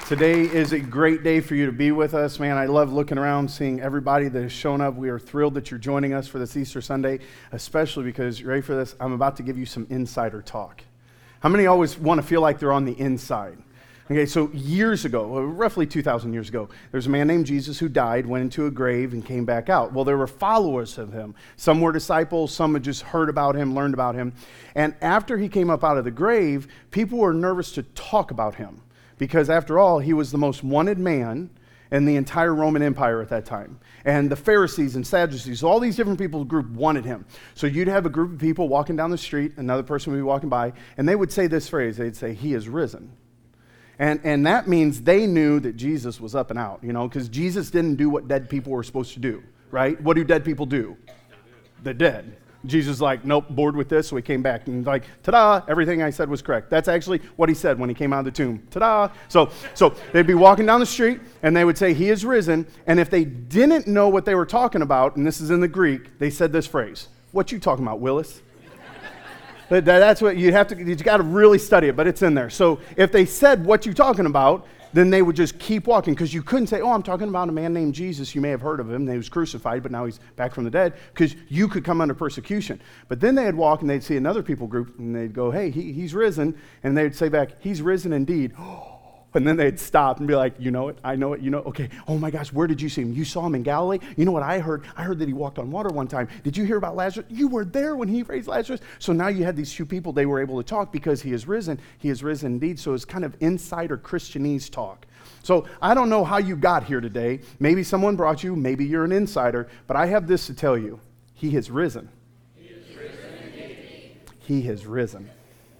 Today is a great day for you to be with us, man. I love looking around, seeing everybody that has shown up. We are thrilled that you're joining us for this Easter Sunday, especially because, you ready for this? I'm about to give you some insider talk. How many always want to feel like they're on the inside? Okay, so years ago, roughly 2,000 years ago, there's a man named Jesus who died, went into a grave, and came back out. Well, there were followers of him. Some were disciples, some had just heard about him, learned about him. And after he came up out of the grave, people were nervous to talk about him. Because after all, he was the most wanted man in the entire Roman Empire at that time. And the Pharisees and Sadducees, all these different people group wanted him. So you'd have a group of people walking down the street, another person would be walking by, and they would say this phrase, they'd say, "He is risen." And that means they knew that Jesus was up and out, because Jesus didn't do what dead people were supposed to do, right? What do dead people do? They're dead. Jesus is like, nope, bored with this, so he came back and like, ta-da, everything I said was correct. That's actually what he said when he came out of the tomb. Ta-da. So they'd be walking down the street, and they would say, "He is risen." And if they didn't know what they were talking about, and this is in the Greek, they said this phrase, "What you talking about, Willis?" That's what you got to really study it, but it's in there. So if they said, "What you talking about?" then they would just keep walking, because you couldn't say, "Oh, I'm talking about a man named Jesus. You may have heard of him. He was crucified, but now he's back from the dead," because you could come under persecution. But then they'd walk and they'd see another people group and they'd go, "Hey, he's risen." And they'd say back, "He's risen indeed." And then they'd stop and be like, "You know it, I know it, okay. Oh my gosh, where did you see him? You saw him in Galilee? You know what I heard? I heard that he walked on water one time. Did you hear about Lazarus? You were there when he raised Lazarus." So now you had these two people, they were able to talk because he is risen. He is risen indeed. So it's kind of insider Christianese talk. So I don't know how you got here today. Maybe someone brought you, maybe you're an insider, but I have this to tell you. He has risen. He is risen indeed. He has risen.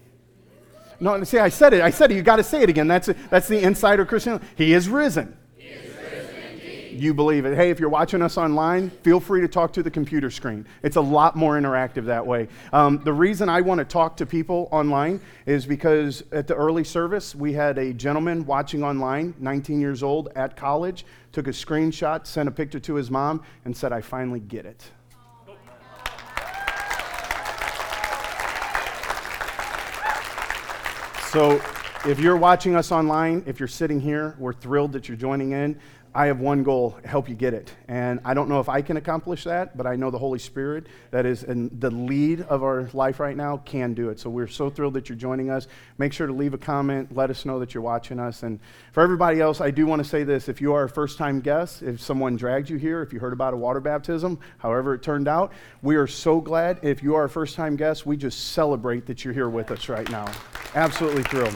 No, see, I said it. You got to say it again. That's the insider Christian. He is risen. He is risen indeed. You believe it. Hey, if you're watching us online, feel free to talk to the computer screen. It's a lot more interactive that way. The reason I want to talk to people online is because at the early service, we had a gentleman watching online, 19 years old, at college, took a screenshot, sent a picture to his mom, and said, "I finally get it." So if you're watching us online, if you're sitting here, we're thrilled that you're joining in. I have one goal: help you get it. And I don't know if I can accomplish that, but I know the Holy Spirit that is in the lead of our life right now can do it. So we're so thrilled that you're joining us. Make sure to leave a comment. Let us know that you're watching us. And for everybody else, I do want to say this. If you are a first-time guest, if someone dragged you here, if you heard about a water baptism, however it turned out, we are so glad. If you are a first-time guest, we just celebrate that you're here with us right now. Absolutely thrilled.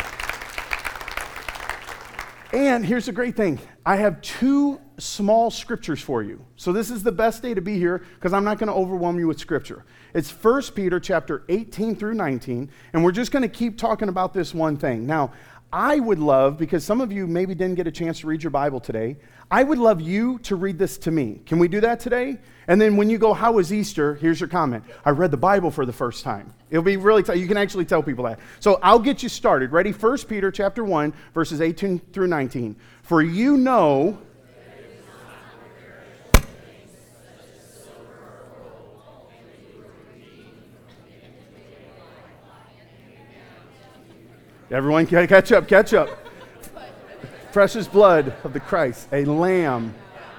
And here's the great thing. I have two small scriptures for you. So this is the best day to be here because I'm not going to overwhelm you with scripture. It's 1 Peter chapter 18 through 19, and we're just going to keep talking about this one thing. Now, I would love, because some of you maybe didn't get a chance to read your Bible today, I would love you to read this to me. Can we do that today? And then when you go, "How was Easter?" here's your comment. "I read the Bible for the first time." It'll be really, you can actually tell people that. So I'll get you started. Ready? 1 Peter chapter 1, verses 18 through 19. "For you know..." Everyone catch up. "Precious blood of the Christ, a lamb."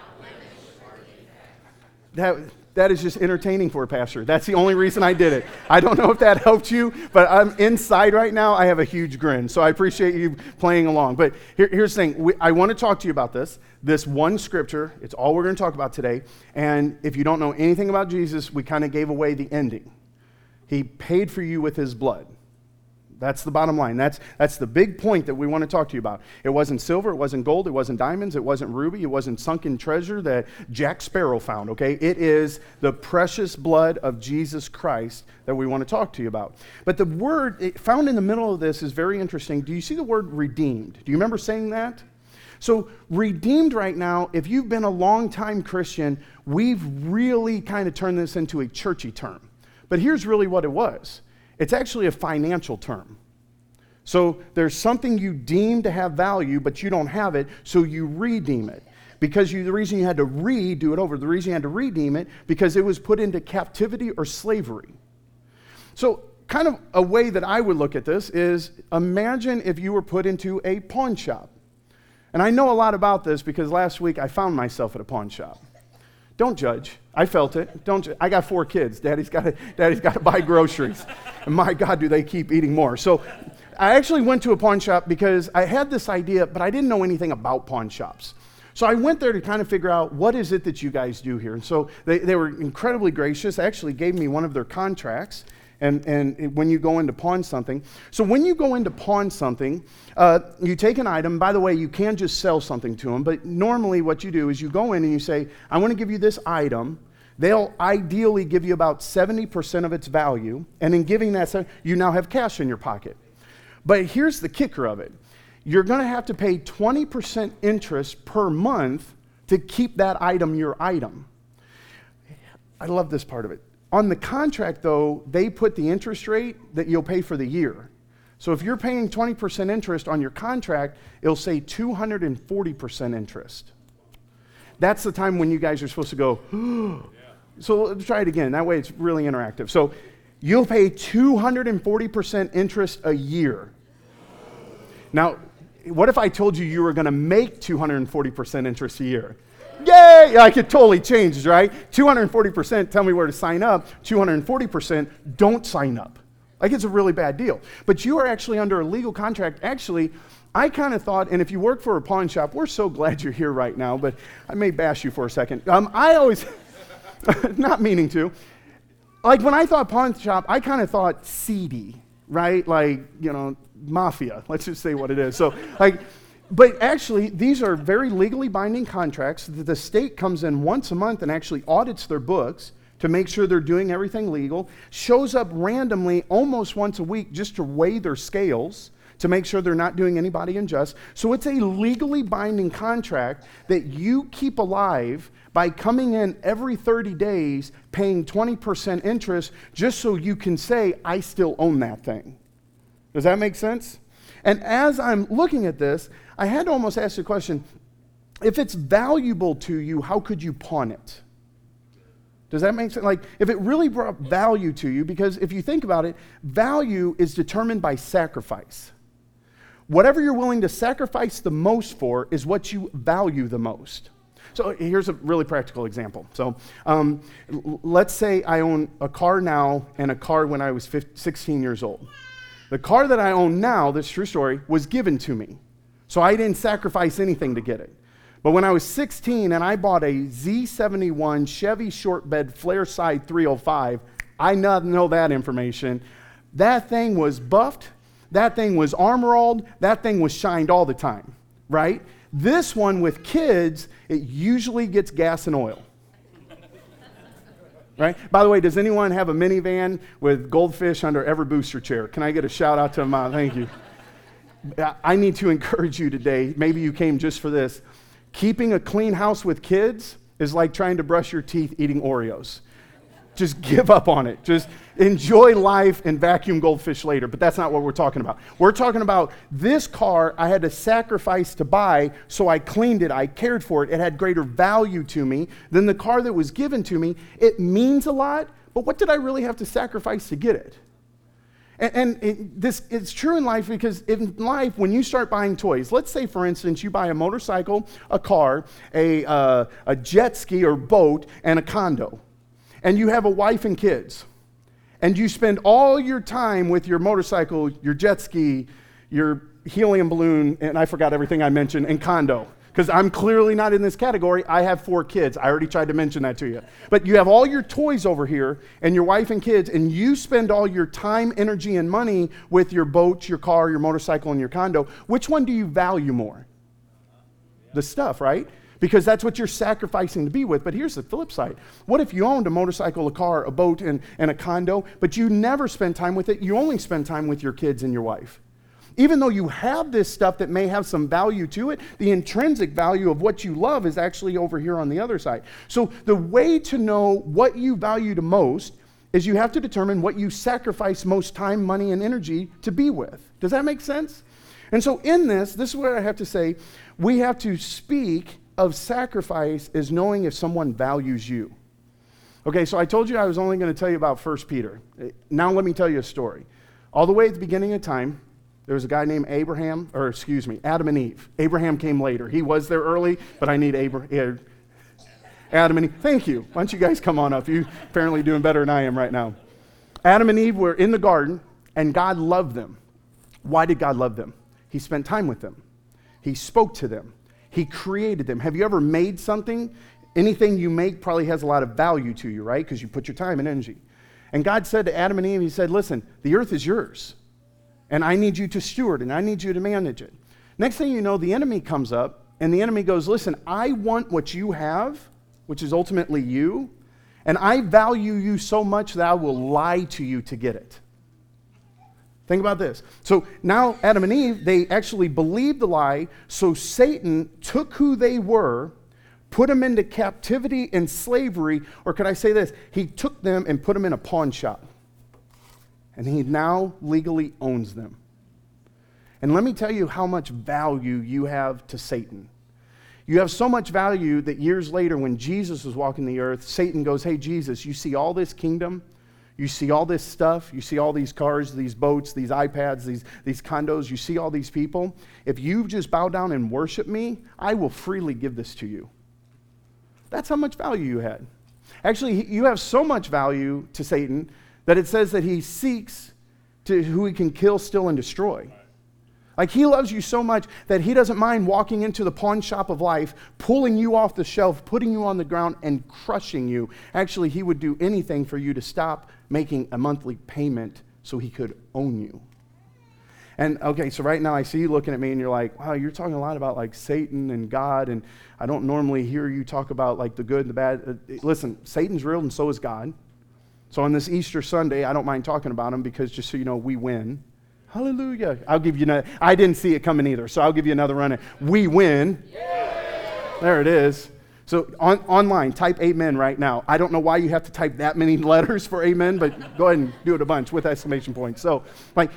That is just entertaining for a pastor. That's the only reason I did it. I don't know if that helped you, but I'm inside right now. I have a huge grin, so I appreciate you playing along. But here's the thing. I want to talk to you about this one scripture. It's all we're going to talk about today. And if you don't know anything about Jesus, we kind of gave away the ending. He paid for you with his blood. That's the bottom line. That's the big point that we want to talk to you about. It wasn't silver, it wasn't gold, it wasn't diamonds, it wasn't ruby, it wasn't sunken treasure that Jack Sparrow found, okay? It is the precious blood of Jesus Christ that we want to talk to you about. But the word found in the middle of this is very interesting. Do you see the word redeemed? Do you remember saying that? So redeemed right now, if you've been a long-time Christian, we've really kind of turned this into a churchy term. But here's really what it was. It's actually a financial term. So there's something you deem to have value, but you don't have it, so you redeem it. Because the reason you had to the reason you had to redeem it, because it was put into captivity or slavery. So kind of a way that I would look at this is, imagine if you were put into a pawn shop. And I know a lot about this because last week I found myself at a pawn shop. Don't judge. I felt it. I got 4 kids. Daddy's got to buy groceries. And my God, do they keep eating more. So I actually went to a pawn shop because I had this idea, but I didn't know anything about pawn shops. So I went there to kind of figure out, what is it that you guys do here? And so they were incredibly gracious. They actually gave me one of their contracts. And when you go in to pawn something. So when you go in to pawn something, you take an item. By the way, you can just sell something to them. But normally what you do is you go in and you say, I want to give you this item. They'll ideally give you about 70% of its value. And in giving that, you now have cash in your pocket. But here's the kicker of it. You're going to have to pay 20% interest per month to keep that item your item. I love this part of it. On the contract, though, they put the interest rate that you'll pay for the year. So if you're paying 20% interest on your contract, it'll say 240% interest. That's the time when you guys are supposed to go, So let's try it again. That way it's really interactive. So you'll pay 240% interest a year. Now, what if I told you were going to make 240% interest a year? Yay! I could totally change, right? 240%, tell me where to sign up. 240%, don't sign up. Like, it's a really bad deal. But you are actually under a legal contract. Actually, I kind of thought, and if you work for a pawn shop, we're so glad you're here right now, but I may bash you for a second. I always, not meaning to, like when I thought pawn shop, I kind of thought seedy, right? Like, mafia. Let's just say what it is. So, but actually, these are very legally binding contracts that the state comes in once a month and actually audits their books to make sure they're doing everything legal, shows up randomly almost once a week just to weigh their scales to make sure they're not doing anybody unjust. So it's a legally binding contract that you keep alive by coming in every 30 days, paying 20% interest, just so you can say, I still own that thing. Does that make sense? And as I'm looking at this, I had to almost ask the question, if it's valuable to you, how could you pawn it? Does that make sense? Like, if it really brought value to you, because if you think about it, value is determined by sacrifice. Whatever you're willing to sacrifice the most for is what you value the most. So here's a really practical example. So let's say I own a car now and a car when I was 16 years old. The car that I own now, this true story, was given to me. So I didn't sacrifice anything to get it. But when I was 16 and I bought a Z71 Chevy short bed flare side 305, I know that information. That thing was buffed. That thing was armor-alled. That thing was shined all the time, right? This one with kids, it usually gets gas and oil. Right? By the way, does anyone have a minivan with goldfish under every booster chair? Can I get a shout out to them? Thank you. I need to encourage you today. Maybe you came just for this. Keeping a clean house with kids is like trying to brush your teeth eating Oreos. Just give up on it. Just enjoy life and vacuum goldfish later. But that's not what we're talking about. We're talking about this car I had to sacrifice to buy, so I cleaned it. I cared for it. It had greater value to me than the car that was given to me. It means a lot, but what did I really have to sacrifice to get it? It's true in life, because in life, when you start buying toys, let's say, for instance, you buy a motorcycle, a car, a jet ski or boat, and a condo. And you have a wife and kids, and you spend all your time with your motorcycle, your jet ski, your helium balloon, and I forgot everything I mentioned, and condo. Because I'm clearly not in this category. I have 4 kids. I already tried to mention that to you. But you have all your toys over here, and your wife and kids, and you spend all your time, energy, and money with your boat, your car, your motorcycle, and your condo. Which one do you value more? The stuff, right? Because that's what you're sacrificing to be with. But here's the flip side. What if you owned a motorcycle, a car, a boat, and a condo, but you never spend time with it? You only spend time with your kids and your wife. Even though you have this stuff that may have some value to it, the intrinsic value of what you love is actually over here on the other side. So the way to know what you value the most is you have to determine what you sacrifice most time, money, and energy to be with. Does that make sense? And so in this is what I have to say. We have to speak of sacrifice as knowing if someone values you. Okay, so I told you I was only going to tell you about 1 Peter. Now let me tell you a story. All the way at the beginning of time, There was a guy named Adam and Eve. Abraham came later. He was there early, but I need Adam and Eve. Thank you. Why don't you guys come on up? You're apparently doing better than I am right now. Adam and Eve were in the garden, and God loved them. Why did God love them? He spent time with them. He spoke to them. He created them. Have you ever made something? Anything you make probably has a lot of value to you, right? Because you put your time and energy. And God said to Adam and Eve, he said, listen, the earth is yours. And I need you to steward, and I need you to manage it. Next thing you know, the enemy comes up, and the enemy goes, listen, I want what you have, which is ultimately you, and I value you so much that I will lie to you to get it. Think about this. So now Adam and Eve, they actually believed the lie, so Satan took who they were, put them into captivity and slavery, or could I say this? He took them and put them in a pawn shop. And he now legally owns them. And let me tell you how much value you have to Satan. You have so much value that years later when Jesus was walking the earth, Satan goes, hey, Jesus, you see all this kingdom? You see all this stuff? You see all these cars, these boats, these iPads, these condos? You see all these people? If you just bow down and worship me, I will freely give this to you. That's how much value you had. Actually, you have so much value to Satan that it says that he seeks to who he can kill, steal, and destroy. Like he loves you so much that he doesn't mind walking into the pawn shop of life, pulling you off the shelf, putting you on the ground, and crushing you. Actually, he would do anything for you to stop making a monthly payment so he could own you. And okay, so right now I see you looking at me and you're like, wow, you're talking a lot about like Satan and God, and I don't normally hear you talk about like the good and the bad. Listen, Satan's real and so is God. So on this Easter Sunday, I don't mind talking about him because just so you know, we win. Hallelujah. I'll give you another. I didn't see it coming either, so I'll give you another run. We win. Yeah. There it is. So online, type amen right now. I don't know why you have to type that many letters for amen, but go ahead and do it a bunch with exclamation points. So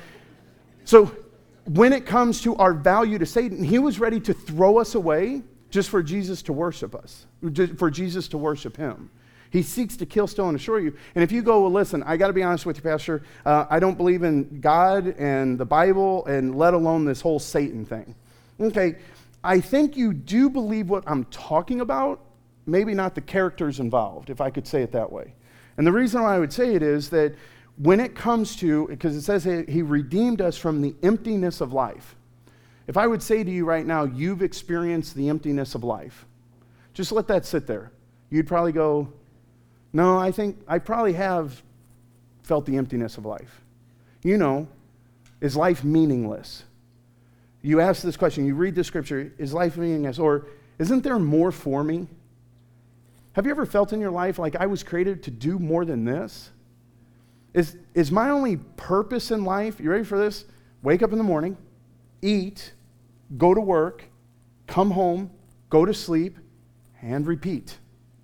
when it comes to our value to Satan, he was ready to throw us away just for Jesus to worship us, for Jesus to worship him. He seeks to kill, steal, and destroy you. And if you go, well, listen, I got to be honest with you, Pastor. I don't believe in God and the Bible, and let alone this whole Satan thing. Okay, I think you do believe what I'm talking about, maybe not the characters involved, if I could say it that way. And the reason why I would say it is that when it comes to, because it says he redeemed us from the emptiness of life. If I would say to you right now, you've experienced the emptiness of life, just let that sit there. You'd probably go, no, I think I probably have felt the emptiness of life. You know, is life meaningless? You ask this question, you read the scripture, is life meaningless? Or isn't there more for me? Have you ever felt in your life like I was created to do more than this? Is my only purpose in life, you ready for this? Wake up in the morning, eat, go to work, come home, go to sleep, and repeat.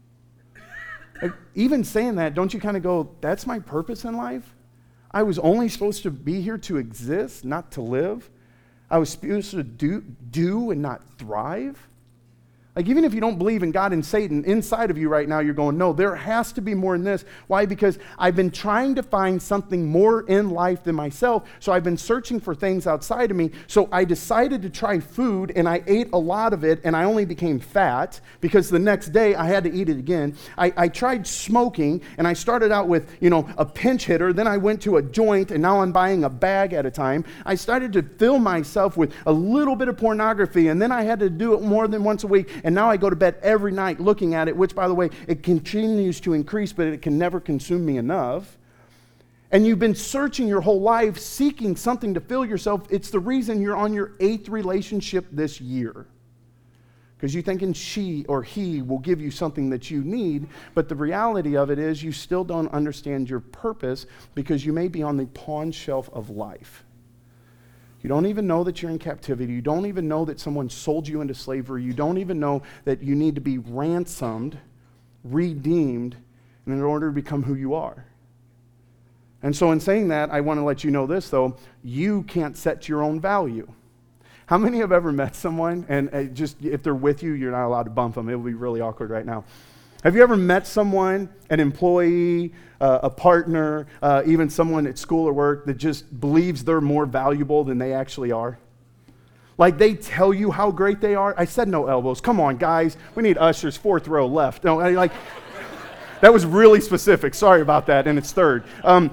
Even saying that, don't you kind of go, that's my purpose in life? I was only supposed to be here to exist, not to live. I was supposed to do and not thrive. Like, even if you don't believe in God and Satan, inside of you right now, you're going, no, there has to be more in this. Why? Because I've been trying to find something more in life than myself, so I've been searching for things outside of me. So I decided to try food, and I ate a lot of it, and I only became fat because the next day I had to eat it again. I tried smoking, and I started out with, a pinch hitter. Then I went to a joint, and now I'm buying a bag at a time. I started to fill myself with a little bit of pornography, and then I had to do it more than once a week. And now I go to bed every night looking at it, which, by the way, it continues to increase, but it can never consume me enough. And you've been searching your whole life, seeking something to fill yourself. It's the reason you're on your 8th relationship this year. Because you're thinking she or he will give you something that you need, but the reality of it is you still don't understand your purpose because you may be on the pawn shelf of life. You don't even know that you're in captivity. You don't even know that someone sold you into slavery. You don't even know that you need to be ransomed, redeemed, in order to become who you are. And so in saying that, I want to let you know this, though. You can't set your own value. How many have ever met someone, and just if they're with you, you're not allowed to bump them. It would be really awkward right now. Have you ever met someone, an employee, a partner, even someone at school or work that just believes they're more valuable than they actually are? Like they tell you how great they are. I said no elbows. Come on, guys. We need ushers, 4th row left. No, that was really specific. Sorry about that, and it's 3rd.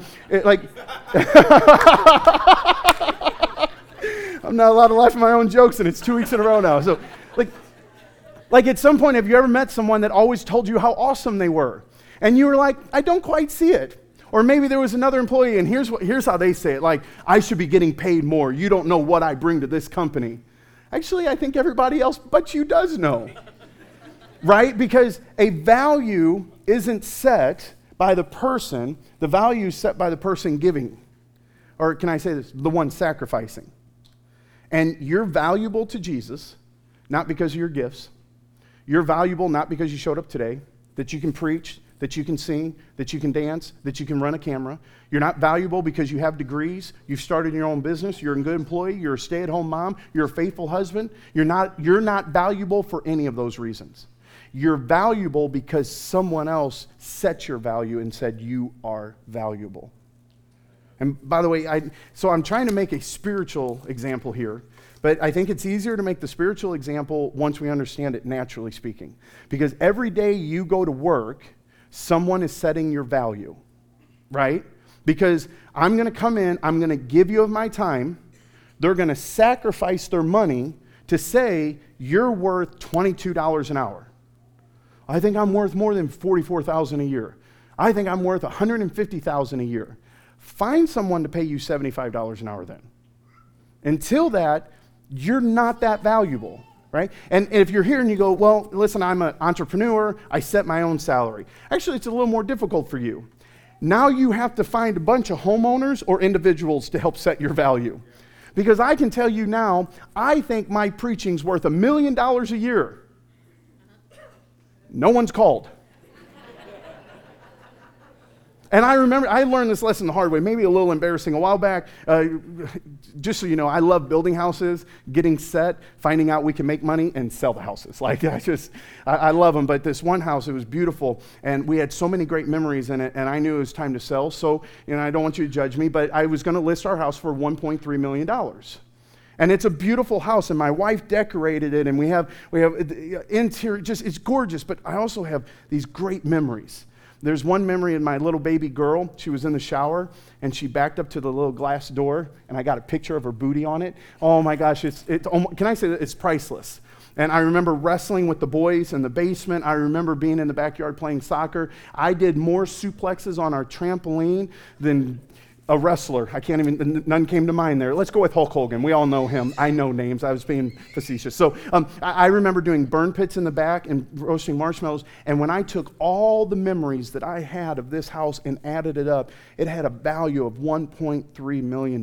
I'm not allowed to laugh at my own jokes, and it's 2 weeks in a row now. So, like at some point, have you ever met someone that always told you how awesome they were? And you were like, I don't quite see it. Or maybe there was another employee, and here's how they say it, like, I should be getting paid more. You don't know what I bring to this company. Actually, I think everybody else but you does know. Right? Because a value isn't set by the person. The value is set by the person giving. Or can I say this? The one sacrificing. And you're valuable to Jesus, not because of your gifts. You're valuable not because you showed up today, that you can preach, that you can sing, that you can dance, that you can run a camera. You're not valuable because you have degrees, you've started your own business, you're a good employee, you're a stay-at-home mom, you're a faithful husband. You're not valuable for any of those reasons. You're valuable because someone else set your value and said you are valuable. And by the way, I'm trying to make a spiritual example here, but I think it's easier to make the spiritual example once we understand it naturally speaking. Because every day you go to work, someone is setting your value, right? Because I'm going to come in, I'm going to give you of my time. They're going to sacrifice their money to say you're worth $22 an hour. I think I'm worth more than $44,000 a year. I think I'm worth $150,000 a year. Find someone to pay you $75 an hour then. Until that, you're not that valuable. Right? And if you're here and you go, well, listen, I'm an entrepreneur, I set my own salary. Actually, it's a little more difficult for you. Now you have to find a bunch of homeowners or individuals to help set your value. Because I can tell you now, I think my preaching's worth $1 million a year. No one's called. And I remember, I learned this lesson the hard way, maybe a little embarrassing. A while back, just so you know, I love building houses, getting set, finding out we can make money and sell the houses. Like, I love them. But this one house, it was beautiful, and we had so many great memories in it, and I knew it was time to sell. So, I don't want you to judge me, but I was going to list our house for $1.3 million. And it's a beautiful house, and my wife decorated it, and we have interior, it's gorgeous, but I also have these great memories. There's one memory of my little baby girl. She was in the shower, and she backed up to the little glass door, and I got a picture of her booty on it. Oh my gosh, can I say that it's priceless? And I remember wrestling with the boys in the basement. I remember being in the backyard playing soccer. I did more suplexes on our trampoline than a wrestler. None came to mind there. Let's go with Hulk Hogan. We all know him. I know names. I was being facetious. So I remember doing burn pits in the back and roasting marshmallows. And when I took all the memories that I had of this house and added it up, it had a value of $1.3 million.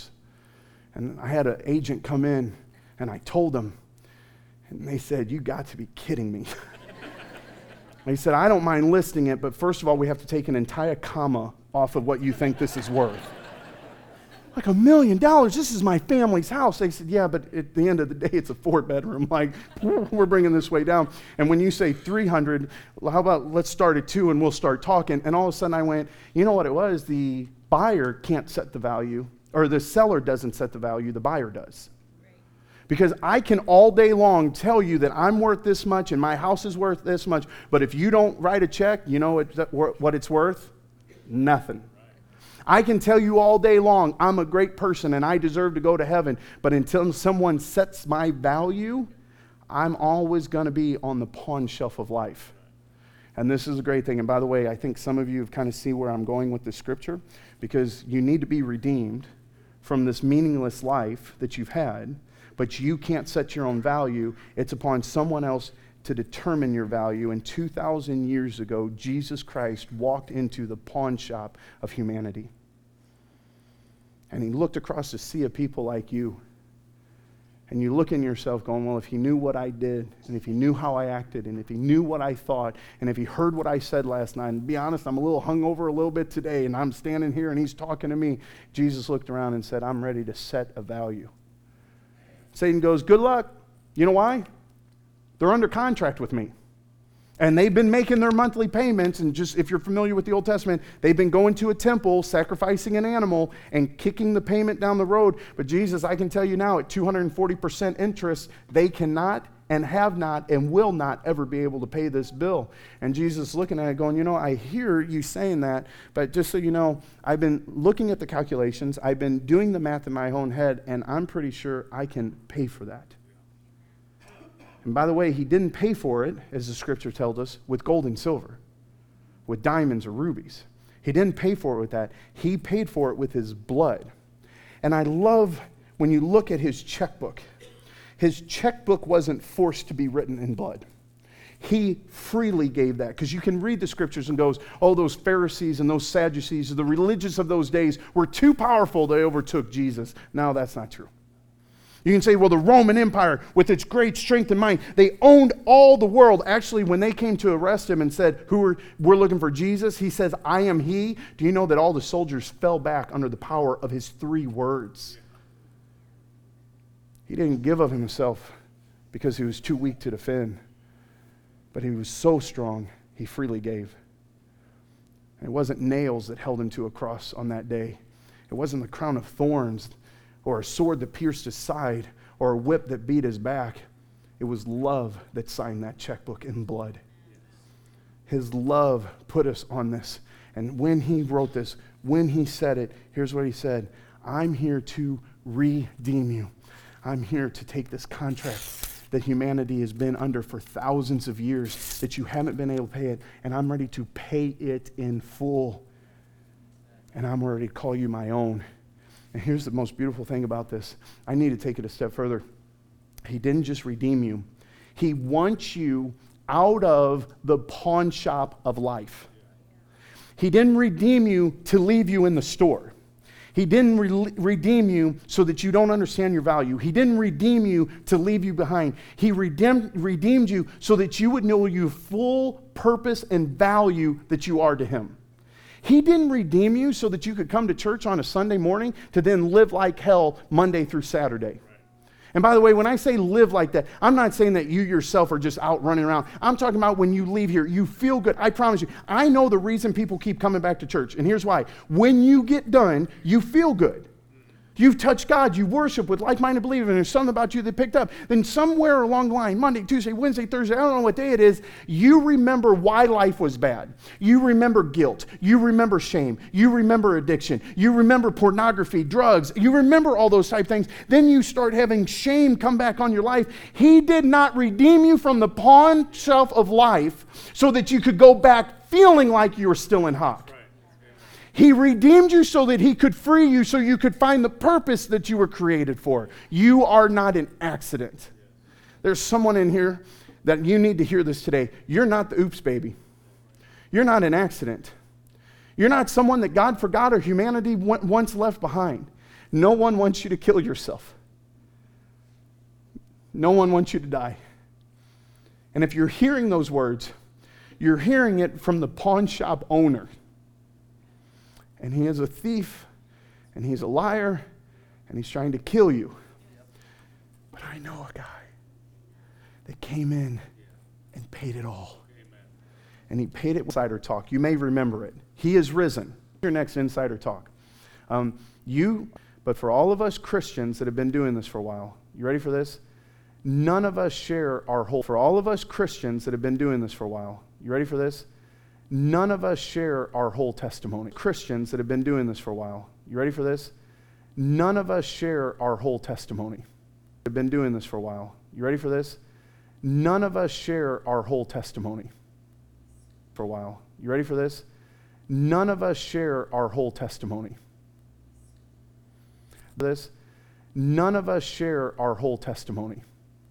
And I had an agent come in, and I told them, and they said, "You got to be kidding me." They said, "I don't mind listing it, but first of all, we have to take an entire comma off of what you think this is worth." Like, $1 million, this is my family's house. They said, "Yeah, but at the end of the day, it's a 4-bedroom. Like, we're bringing this way down." And when you say 300, how about let's start at 2 and we'll start talking. And all of a sudden I went, you know what it was? The buyer can't set the value, or the seller doesn't set the value, the buyer does. Because I can all day long tell you that I'm worth this much and my house is worth this much, but if you don't write a check, you know what it's worth? Nothing. I can tell you all day long I'm a great person and I deserve to go to heaven, but until someone sets my value, I'm always going to be on the pawn shelf of life. And this is a great thing. And by the way, I think some of you have kind of see where I'm going with this scripture, because you need to be redeemed from this meaningless life that you've had, but you can't set your own value. It's upon someone else to determine your value. And 2,000 years ago, Jesus Christ walked into the pawn shop of humanity. And he looked across the sea of people like you. And you look in yourself going, well, if he knew what I did, and if he knew how I acted, and if he knew what I thought, and if he heard what I said last night, and to be honest, I'm a little hungover a little bit today, and I'm standing here and he's talking to me. Jesus looked around and said, I'm ready to set a value. Satan goes, good luck. You know why? They're under contract with me. And they've been making their monthly payments, and just if you're familiar with the Old Testament, they've been going to a temple, sacrificing an animal, and kicking the payment down the road. But Jesus, I can tell you now, at 240% interest, they cannot and have not and will not ever be able to pay this bill. And Jesus looking at it going, I hear you saying that, but just so you know, I've been looking at the calculations, I've been doing the math in my own head, and I'm pretty sure I can pay for that. And by the way, he didn't pay for it, as the scripture tells us, with gold and silver, with diamonds or rubies. He didn't pay for it with that. He paid for it with his blood. And I love when you look at his checkbook. His checkbook wasn't forced to be written in blood. He freely gave that. Because you can read the scriptures and goes, oh, those Pharisees and those Sadducees, the religious of those days were too powerful. They overtook Jesus. No, that's not true. You can say, well, the Roman Empire, with its great strength and might, they owned all the world. Actually, when they came to arrest him and said, we're looking for Jesus, he says, I am he. Do you know that all the soldiers fell back under the power of his 3 words? He didn't give of himself because he was too weak to defend, but he was so strong, he freely gave. And it wasn't nails that held him to a cross on that day. It wasn't the crown of thorns or a sword that pierced his side, or a whip that beat his back. It was love that signed that checkbook in blood. His love put us on this. And when he wrote this, when he said it, here's what he said: I'm here to redeem you. I'm here to take this contract that humanity has been under for thousands of years, that you haven't been able to pay it, and I'm ready to pay it in full. And I'm ready to call you my own. And here's the most beautiful thing about this. I need to take it a step further. He didn't just redeem you. He wants you out of the pawn shop of life. He didn't redeem you to leave you in the store. He didn't redeem you so that you don't understand your value. He didn't redeem you to leave you behind. He redeemed you so that you would know your full purpose and value that you are to him. He didn't redeem you so that you could come to church on a Sunday morning to then live like hell Monday through Saturday. And by the way, when I say live like that, I'm not saying that you yourself are just out running around. I'm talking about when you leave here, you feel good. I promise you. I know the reason people keep coming back to church, and here's why. When you get done, you feel good. You've touched God, you worship with like-minded believers, and there's something about you that picked up. Then somewhere along the line, Monday, Tuesday, Wednesday, Thursday, I don't know what day it is, you remember why life was bad. You remember guilt. You remember shame. You remember addiction. You remember pornography, drugs. You remember all those type things. Then you start having shame come back on your life. He did not redeem you from the pawn shelf of life so that you could go back feeling like you were still in hock. He redeemed you so that he could free you, so you could find the purpose that you were created for. You are not an accident. There's someone in here that you need to hear this today. You're not the oops baby. You're not an accident. You're not someone that God forgot or humanity once left behind. No one wants you to kill yourself. No one wants you to die. And if you're hearing those words, you're hearing it from the pawn shop owner. And he is a thief, and he's a liar, and he's trying to kill you. But I know a guy that came in and paid it all. And he paid it with insider talk. You may remember it. He is risen. Your next insider talk. But for all of us Christians that have been doing this for a while, you ready for this? None of us share our whole. For all of us Christians that have been doing this for a while, you ready for this? None of us share our whole testimony. Christians that have been doing this for a while. You ready for this? None of us share our whole testimony. We've been doing this for a while. You ready for this? None of us share our whole testimony. For a while. You ready for this? None of us share our whole testimony. This. None of us share our whole testimony.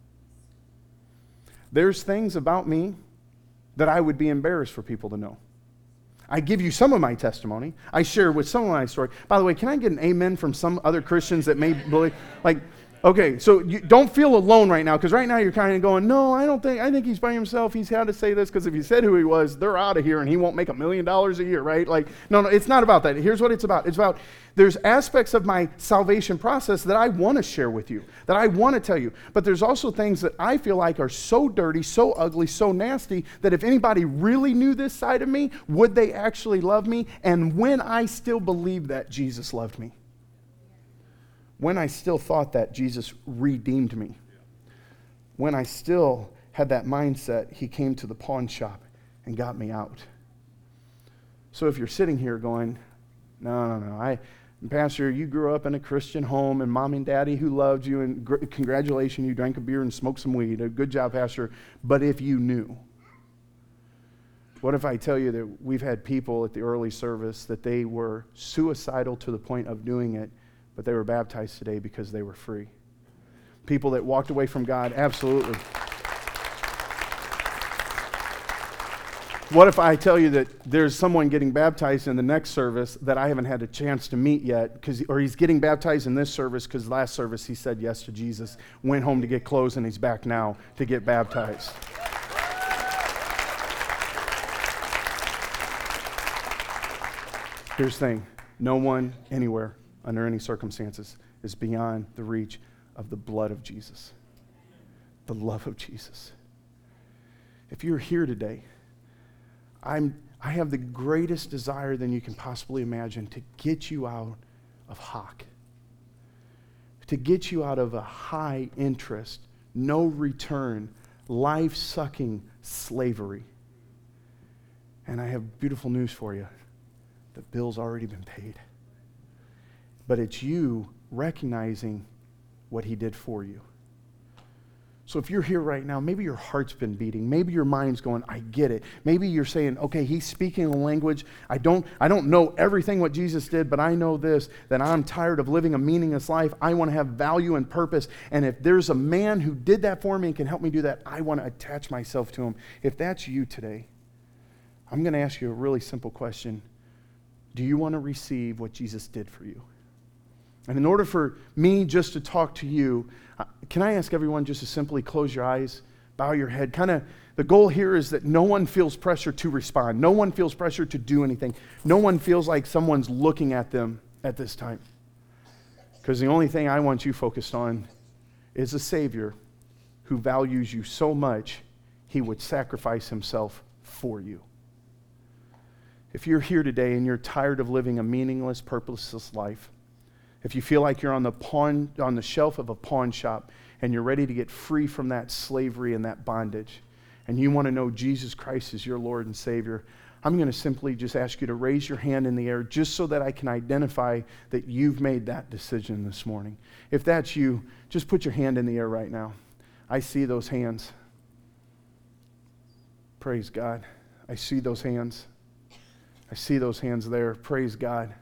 There's things about me that I would be embarrassed for people to know. I give you some of my testimony. I share with some of my story. By the way, can I get an amen from some other Christians that may believe? Like, Okay, so you don't feel alone right now, because right now you're kind of going, no, I think he's by himself. He's had to say this, because if he said who he was, they're out of here and he won't make $1 million a year, right? Like, no, it's not about that. Here's what it's about. It's about, there's aspects of my salvation process that I want to share with you, that I want to tell you. But there's also things that I feel like are so dirty, so ugly, so nasty, that if anybody really knew this side of me, would they actually love me? And when I still believe that Jesus loved me. When I still thought that Jesus redeemed me, when I still had that mindset, he came to the pawn shop and got me out. So if you're sitting here going, no, Pastor, you grew up in a Christian home and mom and daddy who loved you, and congratulations, you drank a beer and smoked some weed. Good job, Pastor. But if you knew, what if I tell you that we've had people at the early service that they were suicidal to the point of doing it, but they were baptized today because they were free. People that walked away from God, absolutely. What if I tell you that there's someone getting baptized in the next service that I haven't had a chance to meet yet, or he's getting baptized in this service because last service he said yes to Jesus, went home to get clothes, and he's back now to get baptized. Here's the thing, no one anywhere under any circumstances is beyond the reach of the blood of Jesus, the love of Jesus. If you're here today, I have the greatest desire than you can possibly imagine to get you out of hock, to get you out of a high interest, no return, life-sucking slavery. And I have beautiful news for you. The bill's already been paid. But it's you recognizing what he did for you. So if you're here right now, maybe your heart's been beating. Maybe your mind's going, I get it. Maybe you're saying, okay, he's speaking a language. I don't know everything what Jesus did, but I know this, that I'm tired of living a meaningless life. I want to have value and purpose. And if there's a man who did that for me and can help me do that, I want to attach myself to him. If that's you today, I'm going to ask you a really simple question. Do you want to receive what Jesus did for you? And in order for me just to talk to you, can I ask everyone just to simply close your eyes, bow your head? The goal here is that no one feels pressure to respond. No one feels pressure to do anything. No one feels like someone's looking at them at this time. Because the only thing I want you focused on is a Savior who values you so much, he would sacrifice himself for you. If you're here today and you're tired of living a meaningless, purposeless life, if you feel like you're on the shelf of a pawn shop and you're ready to get free from that slavery and that bondage, and you want to know Jesus Christ is your Lord and Savior, I'm going to simply just ask you to raise your hand in the air just so that I can identify that you've made that decision this morning. If that's you, just put your hand in the air right now. I see those hands. Praise God. I see those hands. I see those hands there. Praise God.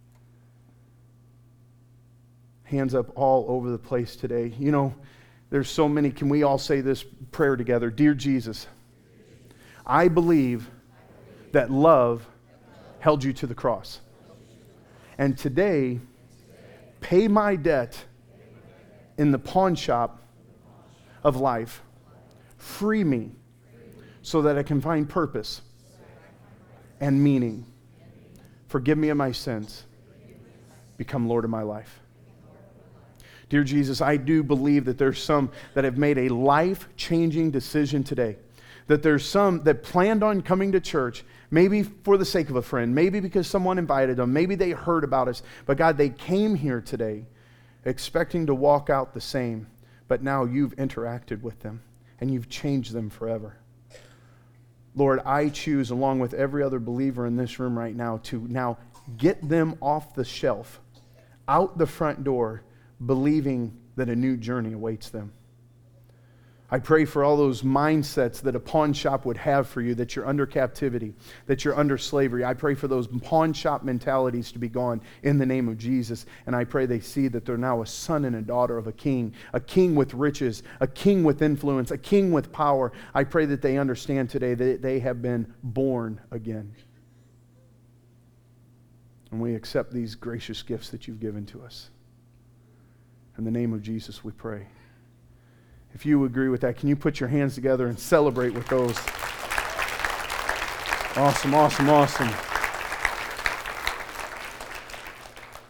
Hands up all over the place today. You know, there's so many. Can we all say this prayer together? Dear Jesus, I believe that love held you to the cross. And today, pay my debt in the pawn shop of life. Free me so that I can find purpose and meaning. Forgive me of my sins. Become Lord of my life. Dear Jesus, I do believe that there's some that have made a life-changing decision today. That there's some that planned on coming to church, maybe for the sake of a friend, maybe because someone invited them, maybe they heard about us. But God, they came here today expecting to walk out the same. But now you've interacted with them and you've changed them forever. Lord, I choose, along with every other believer in this room right now, to now get them off the shelf, out the front door, believing that a new journey awaits them. I pray for all those mindsets that a pawn shop would have for you, that you're under captivity, that you're under slavery. I pray for those pawn shop mentalities to be gone in the name of Jesus. And I pray they see that they're now a son and a daughter of a king with riches, a king with influence, a king with power. I pray that they understand today that they have been born again. And we accept these gracious gifts that you've given to us. In the name of Jesus, we pray. If you agree with that, can you put your hands together and celebrate with those? Awesome, awesome, awesome.